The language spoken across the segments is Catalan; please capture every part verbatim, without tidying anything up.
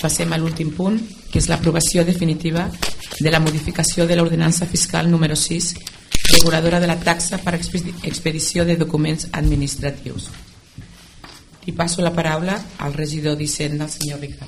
passem a l'últim punt, que és l'aprovació definitiva de la modificació de l'ordenança fiscal número sis, reguladora de la taxa per expedició de documents administratius. I passo la paraula al regidor d'Hisenda, el senyor Ricard.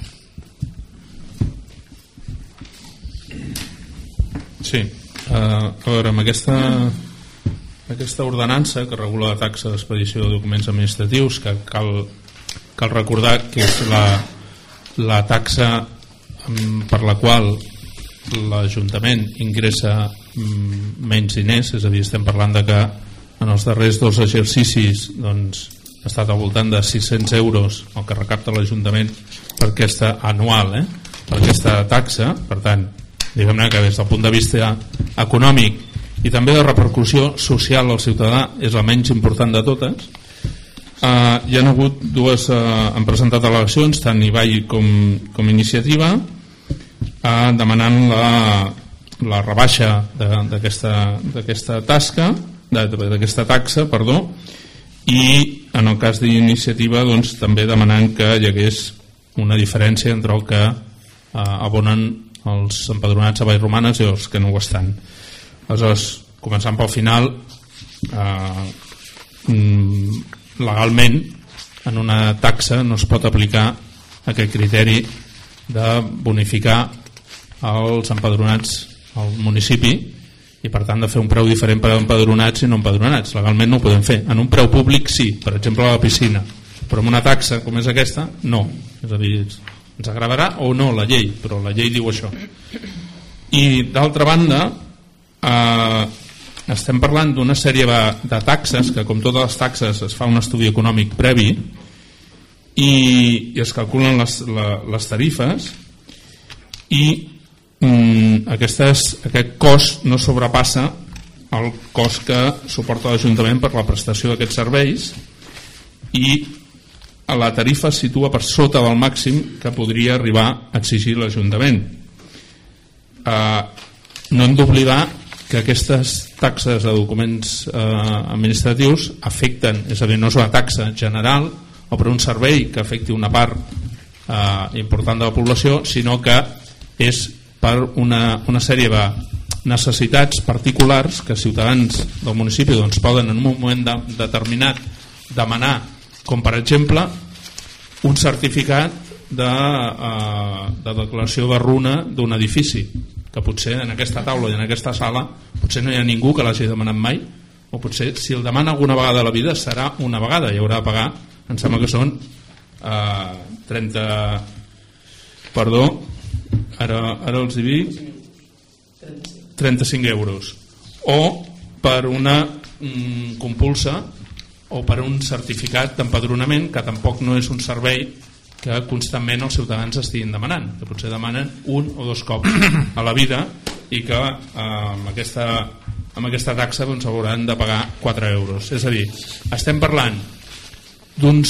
Sí, uh, a veure, amb aquesta, aquesta ordenança que regula la taxa d'expedició de documents administratius, que cal, cal recordar que és la, la taxa um, per la qual l'Ajuntament ingressa um, menys diners, és a dir, estem parlant de que en els darrers dos exercicis doncs, ha estat al voltant de sis-cents euros el que recapta l'Ajuntament per aquesta anual, eh? per aquesta taxa. Per tant, diguem-ne que des del punt de vista econòmic i també de repercussió social al ciutadà és la menys important de totes. Uh, hi ha hagut dues, uh, han presentat al·legacions, tant Ibai com, com Iniciativa, uh, demanant la, la rebaixa d'aquesta tasca, d'aquesta taxa, perdó, i en el cas d'Iniciativa doncs, també demanant que hi hagués una diferència entre el que uh, abonen els empadronats a Vallromanes i els que no ho estan. Aleshores, començant pel final, eh, legalment en una taxa no es pot aplicar aquest criteri de bonificar els empadronats al municipi i per tant de fer un preu diferent per a empadronats i no empadronats. Legalment no ho podem fer. En un preu públic sí, per exemple a la piscina, però amb una taxa com és aquesta no. És a dir, ens agradarà o no la llei, però la llei diu això. I d'altra banda, eh, estem parlant d'una sèrie de taxes que, com totes les taxes, es fa un estudi econòmic previ i, i es calculen les, la, les tarifes i mm, aquestes, aquest cost no sobrepassa el cost que suporta l'Ajuntament per la prestació d'aquests serveis i la tarifa es situa per sota del màxim que podria arribar a exigir l'Ajuntament. Eh, no hem d'oblidar que aquestes taxes de documents eh, administratius afecten, és a dir, no és una taxa general o per un servei que afecti una part eh, important de la població, sinó que és per una, una sèrie de necessitats particulars que ciutadans del municipi doncs, poden en un moment de, determinat demanar, com per exemple un certificat de, eh, de declaració de runa d'un edifici, que potser en aquesta taula i en aquesta sala potser no hi ha ningú que l'hagi demanat mai, o potser si el demana alguna vegada a la vida serà una vegada i haurà de pagar, em sembla que són eh, trenta perdó ara, ara els hi dic trenta-cinc euros, o per una mm, compulsa o per un certificat d'empadronament que tampoc no és un servei que constantment els ciutadans estiguin demanant, que potser demanen un o dos cops a la vida i que eh, amb, aquesta, amb aquesta taxa doncs, hauran de pagar quatre euros. És a dir, estem parlant d'uns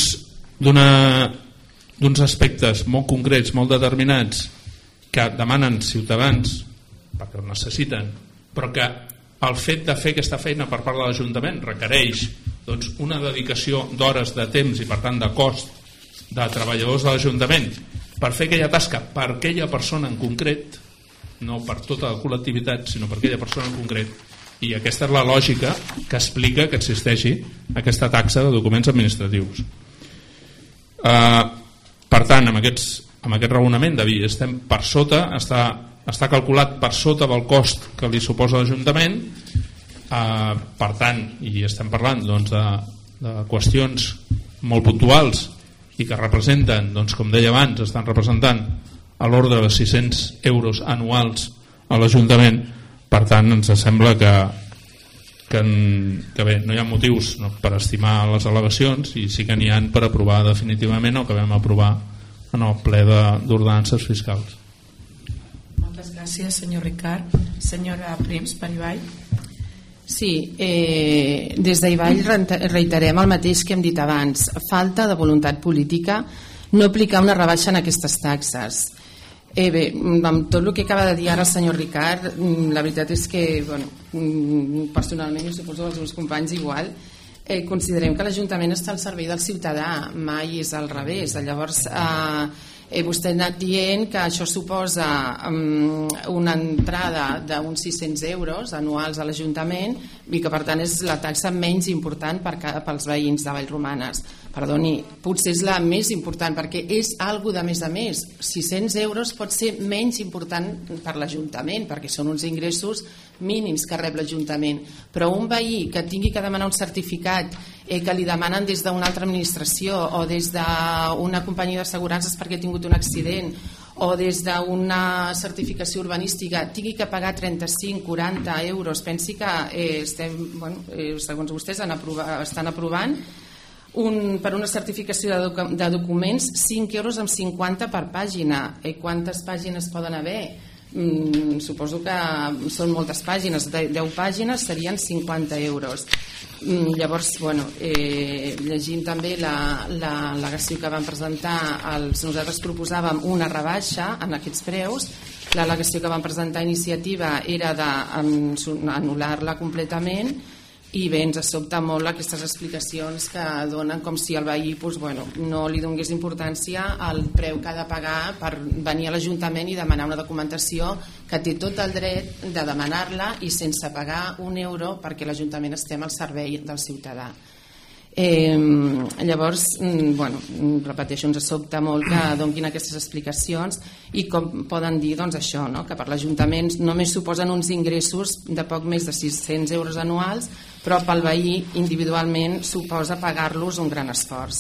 d'uns aspectes molt concrets, molt determinats que demanen ciutadans perquè ho necessiten, però que el fet de fer aquesta feina per part de l'Ajuntament requereix doncs, una dedicació d'hores de temps i per tant de cost de treballadors de l'Ajuntament per fer aquella tasca per aquella persona en concret, no per tota la col·lectivitat sinó per aquella persona en concret, i aquesta és la lògica que explica que existeixi aquesta taxa de documents administratius. Uh, per tant, amb, aquests, amb aquest raonament de dir estem per sota, està, està calculat per sota del cost que li suposa l'Ajuntament. Uh, per tant, i estem parlant doncs, de, de qüestions molt puntuals i que representen, doncs, com deia abans, estan representant a l'ordre de sis-cents euros anuals a l'Ajuntament. Per tant, ens sembla que, que, que bé, no hi ha motius no, per estimar les al·legacions i sí que n'hi ha per aprovar definitivament el que vam aprovar en el ple d'ordenances fiscals. Moltes gràcies, senyor Ricard. Senyora Prims, per Ibai. Sí, eh, des d'Ibai reiterem el mateix que hem dit abans. Falta de voluntat política no aplicar una rebaixa en aquestes taxes. Eh, bé, amb tot el que acaba de dir ara el senyor Ricard, la veritat és que, bueno, personalment, i suposo els meus companys igual, eh, considerem que l'Ajuntament està al servei del ciutadà, mai és al revés. Llavors, eh, Eh, vostè ha anat dient que això suposa um, una entrada d'uns sis-cents euros anuals a l'Ajuntament i que per tant és la taxa menys important per, pels veïns de Vallromanes. Perdoni, potser és la més important perquè és algo de més a més. sis-cents euros pot ser menys important per l'Ajuntament perquè són uns ingressos mínims que rep l'Ajuntament, però un veí que tingui que demanar un certificat eh, que li demanen des d'una altra administració o des d'una companyia d'assegurances perquè ha tingut un accident o des d'una certificació urbanística tingui que pagar trenta-cinc a quaranta euros, pensi que eh, estem, bueno, eh, segons vostès han aprovat, estan aprovant un, per una certificació de, doc de documents cinc euros amb cinquanta per pàgina. Eh, quantes pàgines poden haver? Mm, suposo que són moltes pàgines, deu pàgines serien cinquanta euros. Mm, llavors, bueno, eh, llegint també l'al·legació que van presentar, els, nosaltres proposàvem una rebaixa en aquests preus. L'al·legació que van presentar a Iniciativa era d'anul·lar-la completament i bé, ens sobta molt aquestes explicacions que donen com si el veí doncs, bueno, no li donés importància al preu que ha de pagar per venir a l'Ajuntament i demanar una documentació que té tot el dret de demanar-la i sense pagar un euro perquè l'Ajuntament estem al servei del ciutadà. Eh, llavors, bueno, repeteixo, ens sobta molt que donin aquestes explicacions i com poden dir doncs, això, no? Que per l'Ajuntament només suposen uns ingressos de poc més de sis-cents euros anuals, però pel veí individualment suposa pagar-los un gran esforç.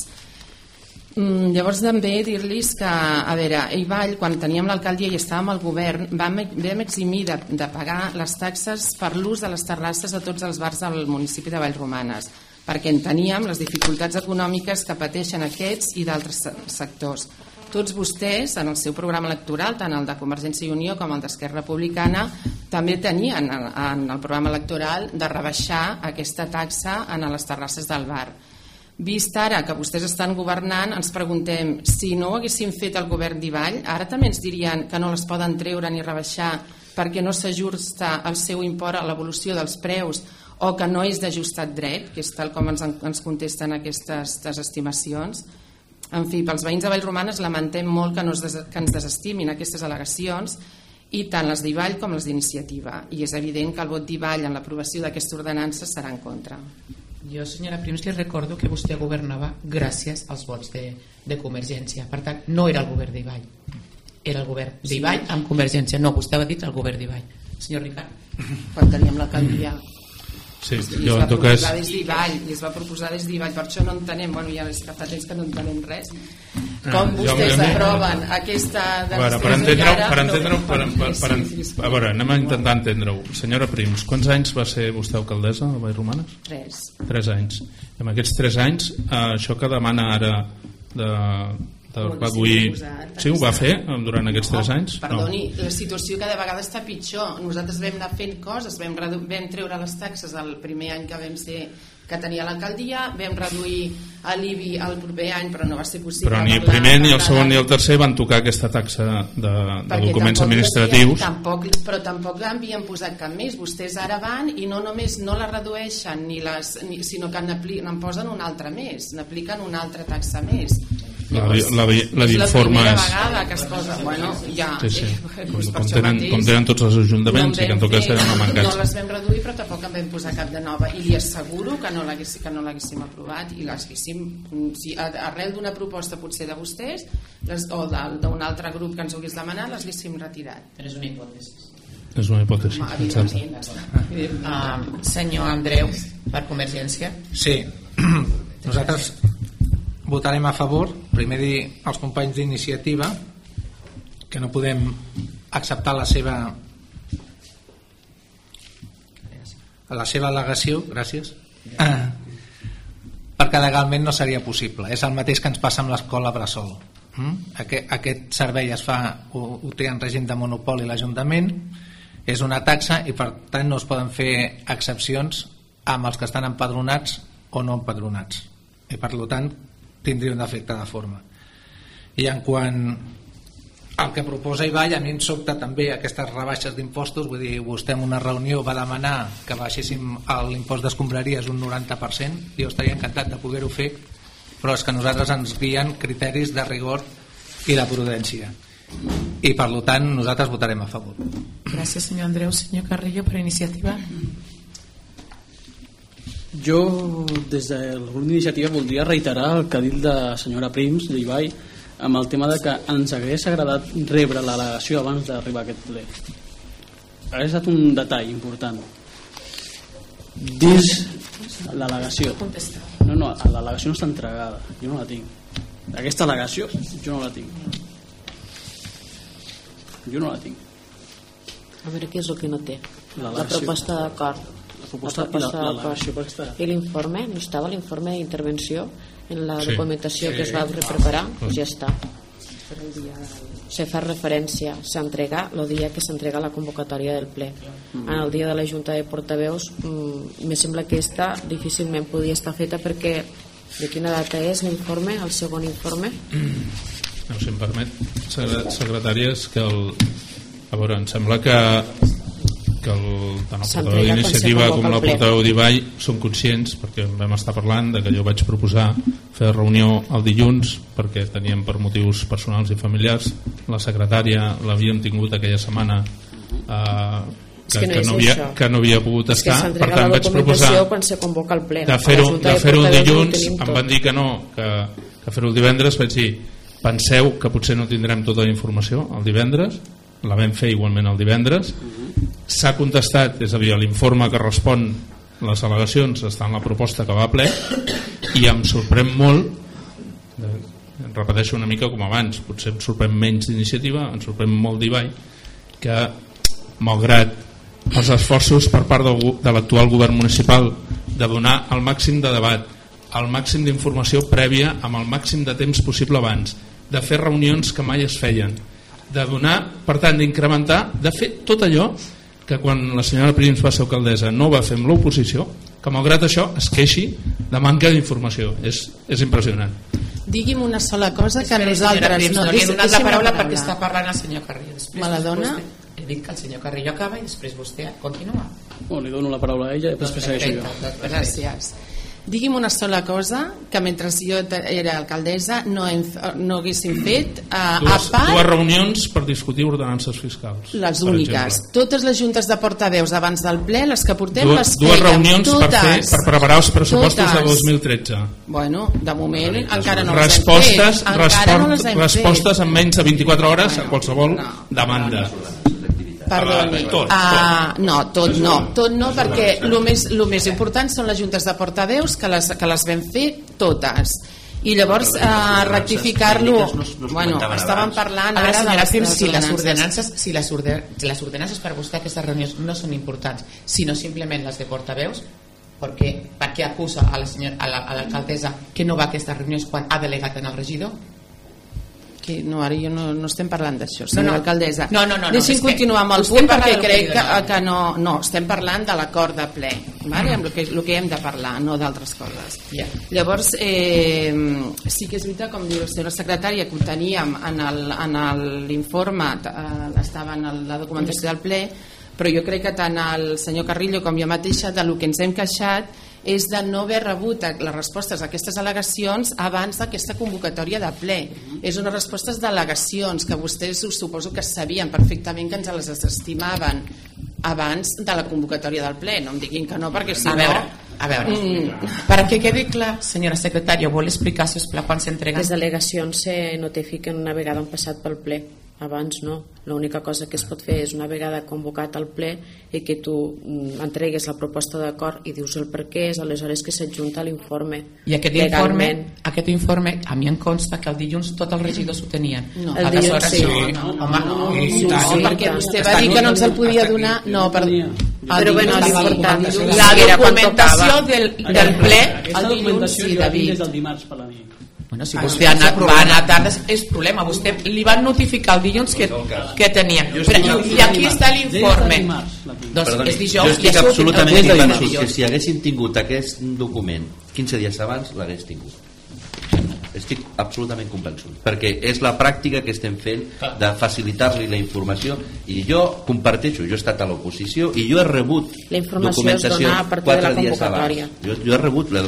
Llavors també dir-los que, a veure, a Ivall, quan teníem l'alcaldia i estàvem al govern, vam, vam eximir de, de pagar les taxes per l'ús de les terrasses a tots els bars del municipi de Vallromanes, perquè enteníem les dificultats econòmiques que pateixen aquests i d'altres sectors. Tots vostès, en el seu programa electoral, tant el de Convergència i Unió com el d'Esquerra Republicana, també tenien en el programa electoral de rebaixar aquesta taxa en les terrasses del bar. Vist ara que vostès estan governant, ens preguntem si no ho haguessin fet el govern d'Ivall, ara també ens dirien que no les poden treure ni rebaixar perquè no s'ajusta el seu import a l'evolució dels preus o que no és d'ajustat dret, que és tal com ens, ens contesten aquestes estimacions. En fi, pels veïns de Vallromanes lamentem molt que, no es des, que ens desestimin aquestes al·legacions i tant les d'Ivall com les d'Iniciativa, i és evident que el vot d'Ivall en l'aprovació d'aquesta ordenança serà en contra. Jo, senyora Prims, li recordo que vostè governava gràcies als vots de, de Convergència, per tant no era el govern d'Ivall, era el govern d'Ivall amb Convergència. No, vostè ha dit el govern d'Ivall. Senyor Ricard. Quan teníem l'alcaldia. Sí, I jo es va proposar cas... des d'Ivall, i es va proposar des d'Ivall, per això no entenem, bueno, ja és que fa temps que no entenem res, com ah, vostès jo, aproven jo... aquesta... A veure, per entendre-ho, per entendre per, per, per, per, a veure, anem a intentar entendre-ho. Senyora Prims, quants anys va ser vostè alcaldessa a Vallromanes? Tres. Tres anys. I en aquests tres anys, eh, això que demana ara de... reduir... Sí, ho va fer durant aquests tres anys? Perdoni, la situació cada vegada està pitjor. Nosaltres vam anar fent coses, vam, vam treure les taxes el primer any que vam ser que tenia l'alcaldia, vam reduir l'I B I el proper any, però no va ser possible. Però ni el primer, ni el segon, ni el tercer van tocar aquesta taxa de, de documents administratius. Tampoc, però tampoc l'havien posat cap més. Vostès ara van i no només no la redueixen, ni les, ni, sinó que n'en posen una altra més, n'apliquen una altra taxa més. La, la, la d'informe és la primera vegada que es posa, bueno, ja sí, sí. Eh, doncs com, tenen, com tenen tots els ajuntaments no i que en tot cas eren una mancança. No les vam reduir, però tampoc en vam posar cap de nova, i li asseguro que no l'haguéssim que no l'haguéssim aprovat, i l'haguéssim, si arrel d'una proposta potser de vostès les, o d'un altre grup que ens ho hagués demanat, les haguéssim retirat. Però és una hipòtesi. És una hipòtesi. Uh, senyor Andreu, per Convergència. Sí, nosaltres votarem a favor. Primer dir als companys d'Iniciativa que no podem acceptar la seva la seva al·legació, gràcies, ah, perquè legalment no seria possible. És el mateix que ens passa amb l'escola bressol. Aquest, aquest servei es fa, ho, ho té en règim de monopoli l'Ajuntament, és una taxa i per tant no es poden fer excepcions amb els que estan empadronats o no empadronats, i per tant tindria un efecte de forma. I en quant al que proposa Ivall, a mi em sobta també aquestes rebaixes d'impostos. Vull dir, vostè en una reunió va demanar que baixéssim l'impost d'escombraries un noranta per cent. Jo estaria encantat de poder-ho fer, però és que nosaltres ens guien criteris de rigor i la prudència. I per tant nosaltres votarem a favor. Gràcies, senyor Andreu. Senyor Carrillo, per iniciativa. Jo, des del grup d'iniciativa, voldria reiterar el que ha dit la senyora Prims d'Ibai amb el tema de que ens hagués agradat rebre l'al·legació abans d'arribar a aquest ple. Hauria estat un detall important. Dins l'al·legació. No, no, l'al·legació no està entregada. Jo no la tinc. Aquesta al·legació jo no la tinc. Jo no la tinc. A veure què és el que no té. La proposta d'acord. La proposta, la proposta la, la, està... I l'informe? No estava l'informe d'intervenció en la sí. documentació sí. que es va preparar? Doncs ja està. Se fa referència, s'entrega el dia que s'entrega la convocatòria del ple. Mm. En el dia de la Junta de Portaveus mm, me sembla que esta difícilment podia estar feta perquè de quina data és l'informe, el segon informe? No, si em permet, secretària, és que el... a veure, em sembla que que el, tant el portaveu d'iniciativa com la portaveu d'Ibai són conscients, perquè vam estar parlant de que jo vaig proposar fer reunió el dilluns perquè teníem per motius personals i familiars, la secretària l'havíem tingut aquella setmana eh, que, que, no que, no havia, que no havia pogut és estar, per tant vaig proposar quan se convoca el ple, de fer-ho fer un dilluns, em van dir que no que, que fer-ho el divendres, vaig dir penseu que potser no tindrem tota la informació el divendres, la vam fer igualment el divendres. S'ha contestat, és a dir, l'informe que respon les al·legacions està en la proposta que va a ple i em sorprèn molt, em repeteixo una mica com abans, potser em sorprèn menys d'iniciativa, em sorprèn molt d'Ibai, que malgrat els esforços per part del, de l'actual govern municipal de donar el màxim de debat, el màxim d'informació prèvia amb el màxim de temps possible abans, de fer reunions que mai es feien, de donar, per tant, d'incrementar, de fer tot allò que quan la senyora Prims va ser alcaldessa no va fer amb l'oposició, que malgrat això es queixi de manca d'informació. És, és impressionant. Digui'm una sola cosa que Espera, nosaltres... Prims, no, no li he donat la paraula perquè parlar. està parlant el senyor Carrillo. Després, Me la dona? Vostè, he dit que el senyor Carrillo acaba i després vostè continua. Bueno, li dono la paraula a ella i després segueixo jo. Gràcies. Digui'm una sola cosa, que mentre jo era alcaldessa no, hem, no haguéssim fet uh, dues, a part... Dues reunions per discutir ordenances fiscals. Les úniques. Totes les juntes de portaveus abans del ple, les que portem, dues, les dues fèiem. reunions totes, per, fer, per preparar els pressupostos totes. de dos mil tretze. Bueno, de moment encara no respostes, les hem fet. Encara no les hem respostes fet. en menys de vint-i-quatre hores bueno, a qualsevol no. demanda. Perdoni, tot, tot. Uh, no, tot no, tot no, perquè el més, lo més important són les juntes de portaveus que les, que les vam fer totes i llavors uh, rectificar-lo bueno, estàvem parlant ara de les, les si les ordenances si les, orde, les ordenances per vostè aquestes reunions no són importants, sinó simplement les de portaveus, perquè, perquè acusa a la senyora, a la, a l'alcaldessa que no va a aquestes reunions quan ha delegat en el regidor? Que no, ara jo no, no estem parlant d'això, senyora no, no. alcaldessa. No, no, no, Deixi'm no, continuar amb el punt perquè crec que, que, que no, no, estem parlant de l'acord de ple, vale? Amb el que, el que hem de parlar, no d'altres coses. Yeah. Llavors, eh, sí que és veritat, com diu la senyora secretària, que ho teníem en l'informe, eh, estava en el, la documentació del ple, però jo crec que tant el senyor Carrillo com jo mateixa de lo que ens hem queixat és de no haver rebut les respostes a aquestes al·legacions abans d'aquesta convocatòria de ple. És unes respostes d'al·legacions que vostès us suposo que sabien perfectament que ens les estimaven abans de la convocatòria del ple. No em diguin que no, perquè si a no... Veure, a veure, mm. perquè quedi clar, senyora secretària, vol explicar, sisplau, quan s'entreguen? Les delegacions se notifiquen una vegada han passat pel ple. Abans no, l'única cosa que es pot fer és una vegada convocat al ple i que tu entregues la proposta d'acord i dius el per què és, aleshores que s'adjunta l'informe. I aquest informe, aquest informe a mi em consta que el dilluns tots els regidors ho tenien. No, el dilluns sí. No, no, no, home, no, sí, sí, no, sí, perquè vostè va dir que no ens el podia donar. No, per... Però bueno, l'important la documentació del, del ple el dilluns, sí, David. Des del dimarts per la nit. Bueno, si vostè ha anat, va anar tard és problema, vostè li van notificar el dilluns que, que tenia. Però, i aquí està l'informe. Doncs és dijous. Jo estic absolutament convençut que si haguessin tingut aquest document quinze dies abans l'hagués tingut. Estic absolutament convençut, perquè és la pràctica que estem fent de facilitar-li la informació, i jo comparteixo, jo he estat a l'oposició i jo he rebut la informació es dona a partir de la convocatòria. Jo, jo he rebut la,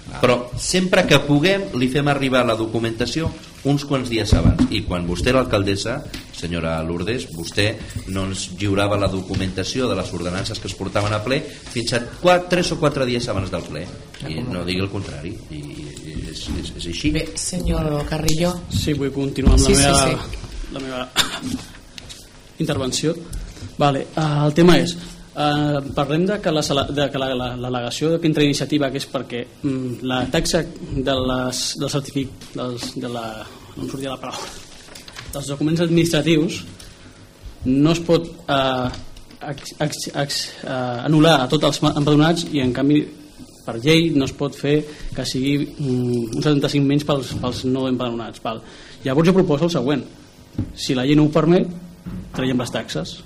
però sempre que puguem li fem arribar la documentació uns quants dies abans, i quan vostè era alcaldessa, senyora Lourdes, vostè no ens lliurava la documentació de les ordenances que es portaven a ple fins a quatre, tres o quatre dies abans del ple, i no digui el contrari, i és, és, és així. Bé, senyor Carrillo. Sí, vull continuar amb sí, la meva, sí, sí. la meva intervenció. Vale, uh, el tema és Uh, parlem de que, la, de que la, la, l'al·legació que entra iniciativa, que és perquè mm, la taxa de les, del certific dels, de la, no em sortia la paraula, dels documents administratius no es pot uh, ex, ex, ex, uh, anul·lar a tots els empadronats, i en canvi per llei no es pot fer que sigui um, un setanta-cinc menys pels, pels no empadronats. Val. Llavors jo proposo el següent: si la llei no ho permet, traiem les taxes.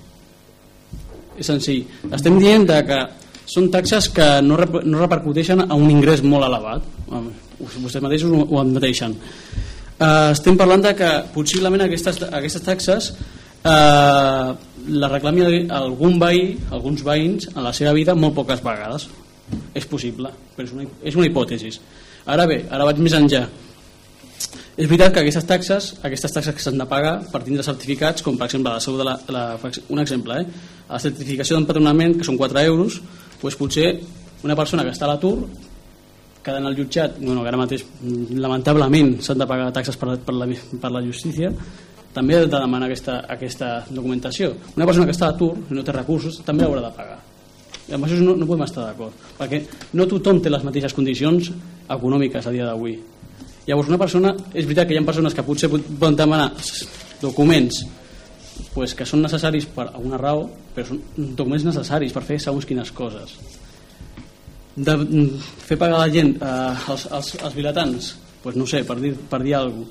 És senzill. Estem dient que són taxes que no, rep no repercuteixen a un ingrés molt elevat. Vostès mateixos ho, ho admeteixen. Uh, estem parlant de que possiblement aquestes, aquestes taxes uh, la reclami algun veí, alguns veïns en la seva vida molt poques vegades. És possible, però és una, és una hipòtesi. Ara bé, ara vaig més enllà. És veritat que aquestes taxes, aquestes taxes que s'han de pagar per tindre certificats, com per exemple la seu de la, la, un exemple, eh? la certificació d'empadronament, que són quatre euros, doncs potser una persona que està a l'atur, quedant al jutjat, bueno, que ara mateix lamentablement s'han de pagar taxes per, per, la, per la justícia, també ha de demanar aquesta, aquesta documentació. Una persona que està a l'atur i no té recursos també haurà de pagar. I amb això no, no podem estar d'acord, perquè no tothom té les mateixes condicions econòmiques a dia d'avui. Llavors una persona, és veritat que hi ha persones que potser poden demanar documents pues, que són necessaris per alguna raó, però són documents necessaris per fer segons quines coses. De fer pagar a la gent, eh, els, els, els vilatans, pues no sé, per dir, per dir alguna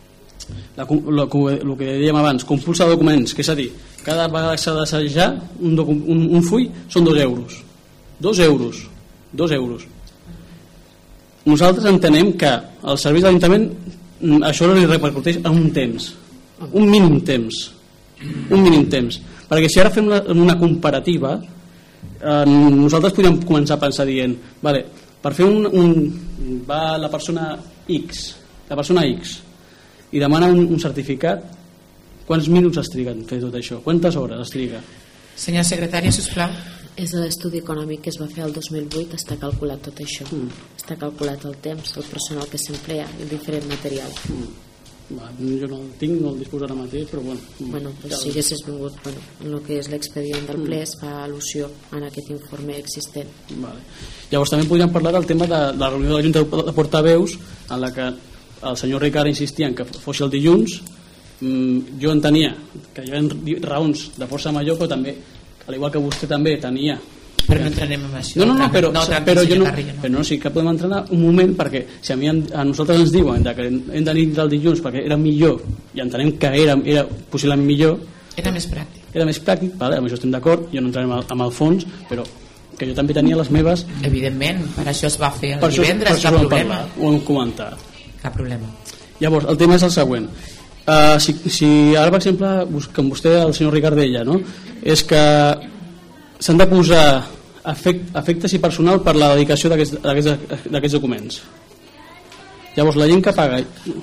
cosa, el que dèiem abans, compulsa de documents, que és a dir, cada vegada que s'ha d'assajar un, un, un full són dos euros. Dos euros. Dos euros. Nosaltres entenem que el servei de l'Ajuntament això li repercuteix a un temps, un mínim temps, un mínim temps, perquè si ara fem una, una comparativa, eh, nosaltres podríem començar a pensar dient, vale, per fer un, un va la persona X, la persona X i demana un, un certificat, quants minuts es triga en fer tot això? Quantes hores es triga? Senyora secretària, sisplau. És de l'estudi econòmic que es va fer el dos mil vuit, està calculat tot això. Mm. Està calculat el temps, el personal que s'emplea i el diferent material. Mm. Va, jo no el tinc, no el disposo ara mateix, però bueno. Bueno, pues, si haguessis vingut, bueno, en el que és l'expedient del ple es fa al·lusió en aquest informe existent. Vale. Llavors també podríem parlar del tema de la reunió de la Junta de Portaveus, en la que el senyor Ricard insistia en que fos el dilluns. Mm, jo entenia que hi havia raons de força major, però també, al igual que vostè també tenia, però no entrenem en això. No, no, no, però, no, però, jo no, però no, sí que podem entrenar un moment, perquè si a, mi, a nosaltres ens diuen que hem de nit del dilluns perquè era millor, i entenem que era, era possiblement millor, era més pràctic, era més pràctic, vale, amb això estem d'acord, jo no entrarem amb el fons, però que jo també tenia les meves. Evidentment, per això es va fer el per divendres, això, per cap problema. Parlar, ho hem comentat. Cap problema. Llavors, el tema és el següent. Uh, si, si ara, per exemple, com vostè, el senyor Ricard deia, no? És que s'han de posar efect, efectes i personal per la dedicació d'aquests documents. Llavors, la gent que paga...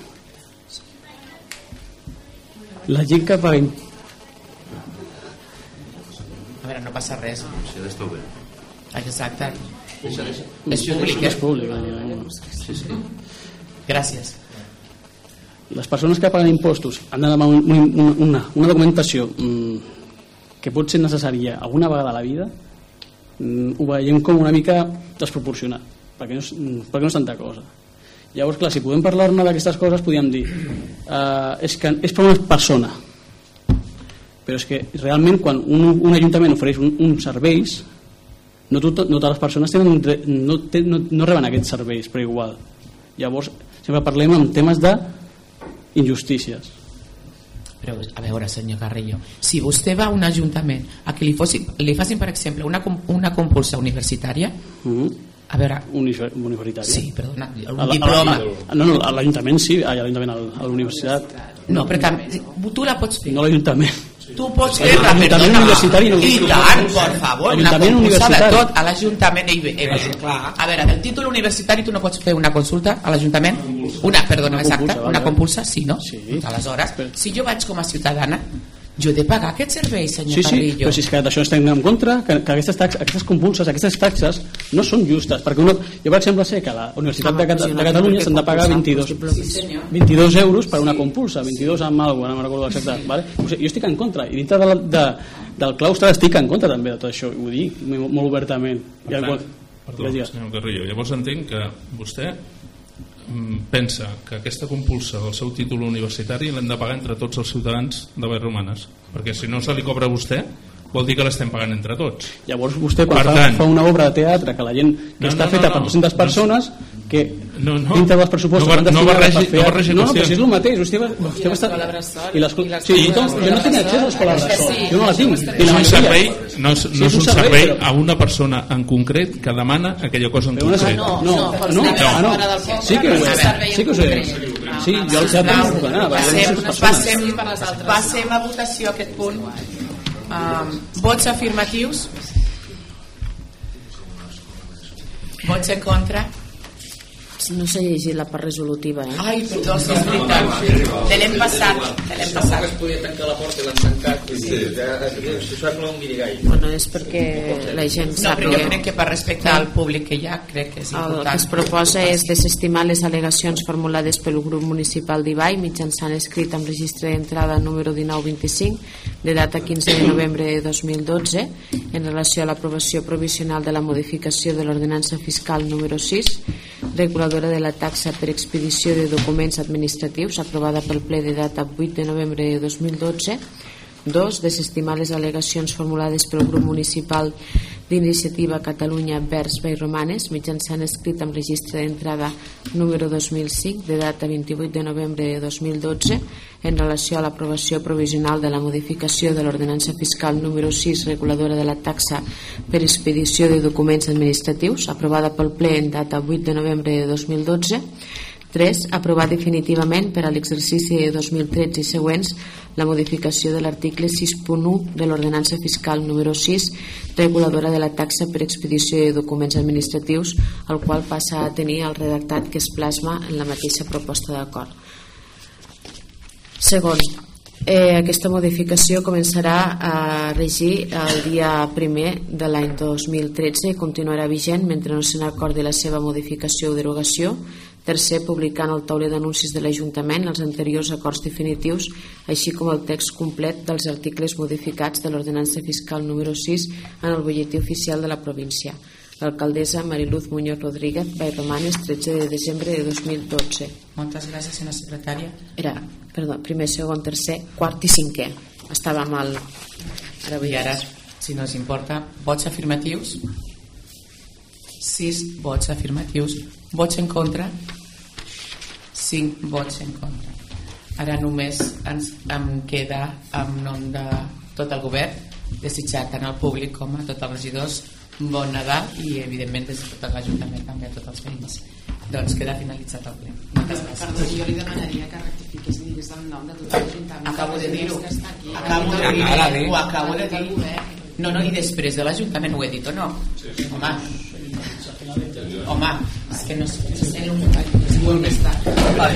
La gent que paga... A veure, no passa res. Sí, està bé. Exacte. Deixa, deixa. És públic, és públic. Sí, sí. Gràcies. Les persones que paguen impostos han de demanar una, una, una documentació mmm, que pot ser necessària alguna vegada a la vida, mmm, ho veiem com una mica desproporcionat, perquè no, perquè no és tanta cosa. Llavors, clar, si podem parlar-ne d'aquestes coses, podríem dir uh, és que és per una persona, però és que realment quan un, un ajuntament ofereix un, uns serveis, no, tot, no totes les persones tenen, no, no, no reben aquests serveis per igual. Llavors sempre parlem en temes de injustícies. Però a veure, senyor Carrillo, si vostè va a un ajuntament a que li, fossi, li facin, per exemple, una, una compulsa universitària, mm-hmm. a veure... Universitària? Sí, perdona, un a la, diploma. A la, no, no, a l'Ajuntament sí, a l'Ajuntament, a la universitat. No, però també, tu la pots fer. No a l'Ajuntament. tu pots fer-la, perdona. I tant, per favor, una compulsa de tot a l'Ajuntament. A veure, del títol universitari tu no pots fer una consulta a l'Ajuntament? Una, perdona, exacta, una compulsa, sí, no? Aleshores, si jo vaig com a ciutadana, jo he de pagar aquest servei, senyor sí, sí, Carrillo. Però si és que d'això estem en contra, que, que aquestes, tax, aquestes compulses, aquestes taxes no són justes, perquè una, jo per exemple sé que a la Universitat de, Cat de Catalunya s'han de pagar vint-i-dos, vint-i-dos euros per una compulsa, vint-i-dos amb alguna cosa, no me'n recordo exacte, vale? O sigui, jo estic en contra, i dintre de la, de, del claustre estic en contra també de tot això, ho dic molt obertament. Per tant, perdó, senyor Carrillo, llavors entenc que vostè pensa que aquesta compulsa del seu títol universitari l'hem de pagar entre tots els ciutadans de Vallromanes, perquè si no se li cobra a vostè vol dir que l'estem pagant entre tots. Llavors vostè quan fa, tant, fa una obra de teatre que la gent que no, està no, feta no, no, per dues-centes persones que no, no, dintre dels pressupostos no, no, no barregi, no barregi no, no, però si és el mateix vostè, vostè va estar i les, sí, jo no tinc accés a l'escola Bressol, jo no la tinc, és un servei, no, no és un servei a una persona en concret que demana aquella cosa en concret. No, no, no, sí que ho és, sí que ho sé, sí, jo al teatre no puc anar. Passem a votació aquest punt. Um, vots afirmatius, vots en contra. No s'ha llegit la part resolutiva, eh? Ai, perdó, sí, és veritat. De l'hem passat, de l'hem passat. Es podia tancar la porta i l'han tancat. Si això no un guirigall. Bueno, és perquè la gent no, però jo crec que per respecte al públic que hi ha, crec que és important. El que es proposa és desestimar les al·legacions formulades pel grup municipal d'Ibai mitjançant escrit amb registre d'entrada número dinou vint-i-cinc de data quinze de novembre de dos mil dotze en relació a l'aprovació provisional de la modificació de l'ordenança fiscal número sis reguladora de la taxa per expedició de documents administratius aprovada pel ple de data vuit de novembre de dos mil dotze. Dos. Desestimar les al·legacions formulades pel grup municipal d'Iniciativa Catalunya Verds Vallromanes mitjançant escrit amb registre d'entrada número dos mil cinc de data vint-i-vuit de novembre de dos mil dotze en relació a l'aprovació provisional de la modificació de l'ordenança fiscal número sis reguladora de la taxa per expedició de documents administratius aprovada pel ple en data vuit de novembre de dos mil dotze. Tres. Aprovar definitivament per a l'exercici de dos mil tretze i següents la modificació de l'article sis punt u de l'ordenança fiscal número sis reguladora de la taxa per expedició de documents administratius, el qual passa a tenir el redactat que es plasma en la mateixa proposta d'acord. Segon, eh, aquesta modificació començarà a regir el dia primer de l'any dos mil tretze i continuarà vigent mentre no se n'acordi la seva modificació o derogació. Tercer, publicar en el tauler d'anuncis de l'Ajuntament els anteriors acords definitius, així com el text complet dels articles modificats de l'ordenança fiscal número sis en el butlletí oficial de la província. L'alcaldessa Mariluz Muñoz Rodríguez, Vallromanes, tretze de desembre de dos mil dotze. Moltes gràcies, senyora secretària. Era, perdó, primer, segon, tercer, quart i cinquè. Estava mal. Ara vull ara, si no us importa, vots afirmatius. Sis vots afirmatius. Vots en contra. Cinc vots en contra. Ara només ens em queda en nom de tot el govern desitjar tant al públic com a tots els regidors un bon Nadal i evidentment des de tot l'Ajuntament també a tots els veïns. Doncs queda finalitzat el ple. Moltes gràcies. Perdó, jo li demanaria que rectifiqués i digués el nom de tot l'Ajuntament. Acabo de dir-ho. Acabo de dir-ho. Ho acabo de dir. No, no, i després de l'Ajuntament ho he dit o no? Home, home, és que no sé, és molt més tard.